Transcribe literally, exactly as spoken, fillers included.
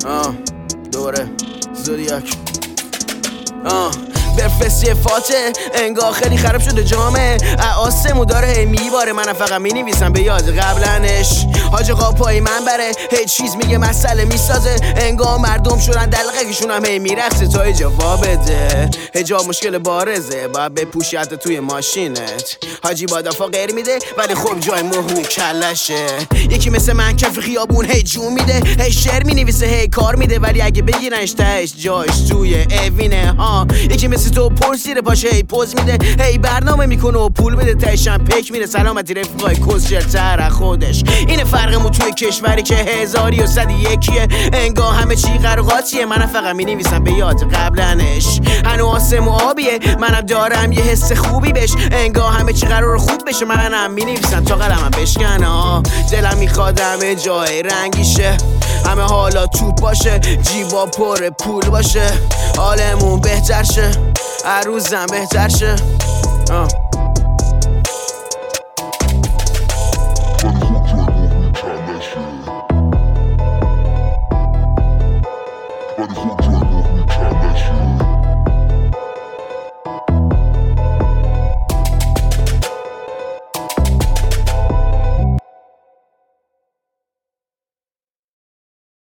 آه دوره زودیاک آه برفستی فاته انگاه خیلی خراب شده جامعه آسمو داره هی میباره منم فقط مینویسم به یاد قبلنش حاج قاپایی من بره هی چیز میگه مسئله میسازه انگاه مردم شدن دلقگیشون هم هی میرخصه تا هی جواب بده هجاب مشکل بارزه باید بپوشی حتی توی ماشینت حاجی بادافا غیر میده ولی خب جای مهمون کلشه یکی مثل من کف خیابون هی جون میده هی شعر مینویسه هی کار میده ولی اگه بگیرنش تهش جاش توی اوینه ها یکی مثل تو پرسیره پاشه هی پوز میده هی برنامه میکنه و پول میده تهشم پک میره سلامتی رفیقای کسشرتر خودش اینه فرقمون توی کشوری که هزاری و صدی یکیه انگاه همه چی قرقاتیه منم فقط مینویسم به یاد قبلنش هنو آسم و آبیه منم دارم یه حس خوبی بش انگاه همه چی قرار خوب بشه منم مینویسم تا قلمم بشکنه دلم میخواد همه جای رنگیشه همه حالا توپ باشه جیبا پر پول باشه حالمون بهتر شه هر روزم بهتر شه